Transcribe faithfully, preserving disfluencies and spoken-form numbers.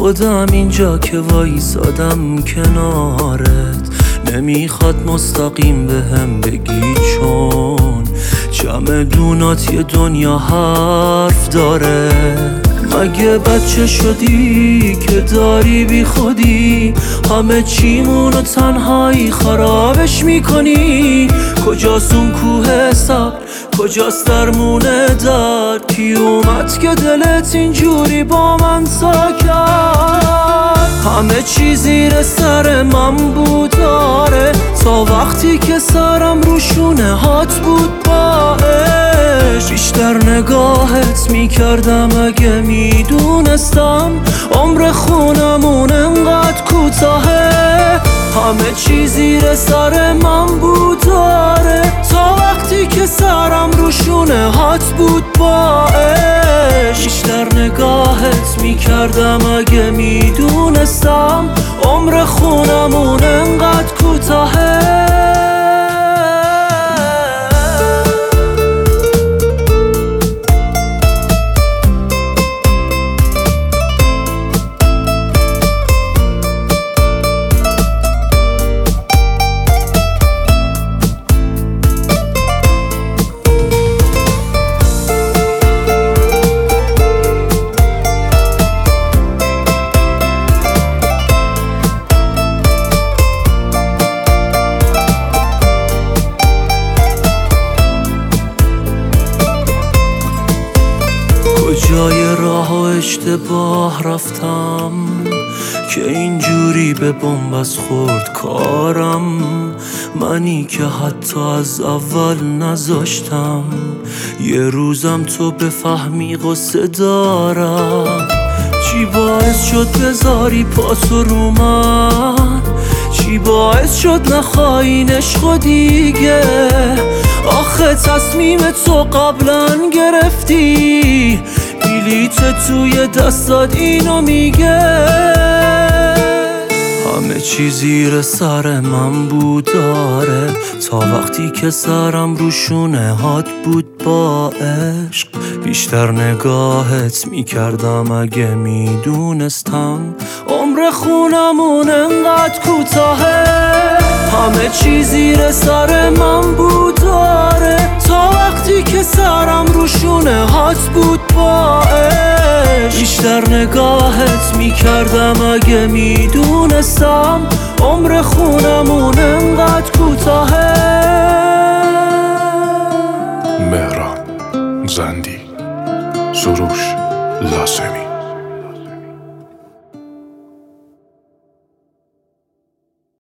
خودم اینجا که وایسادم کنارت، نمیخواد مستقیم به هم بگی چون چمدونات یه دنیا حرف داره. مگه بچه شدی که داری بی خودی همه چیمونو تنهایی خرابش میکنی؟ کجاست اون کوه صبر، کجاست درمون درد؟ کی اومد که دلت اینجوری با من سا کرد؟ همه چی زیر سر من بود داره، تا وقتی که سرم رو شونه هات بود باش. بیشتر نگاهت میکردم اگه میدونستم عمر خونمون انقدر کوتاهه. همه چی زیر سر من بود داره، تا وقتی که سرم رو شونه هات بود باش. بیشتر نگاهت میکردم اگه میدونستم عمر خونمون انقدر کوتاهه. کجای راه و اشتباه رفتم که اینجوری به بنبست خورد کارم؟ منی که حتی از اول نذاشتم یه روزم تو بفهمی قصه دارم. چی باعث شد بذاری پاسو رو من؟ چی باعث شد نخواهی عشق دیگه؟ آخه تصمیم تو قبلا گرفتی، بلیت توی دستات اینو میگه. همه چی زیر سر من بود داره، تا وقتی که سرم رو شونه هات بود با عشق. بیشتر نگاهت میکردم اگه میدونستم عمر خونمون انقدر کوتاهه. همه چی زیر سر من بود داره، تا وقتی که سرم رو شونه هات بود باش. بیشتر نگاهت میکردم اگه میدونستم عمر خونمون انقدر کوتاهه. مهران زندی، سروش لازمی.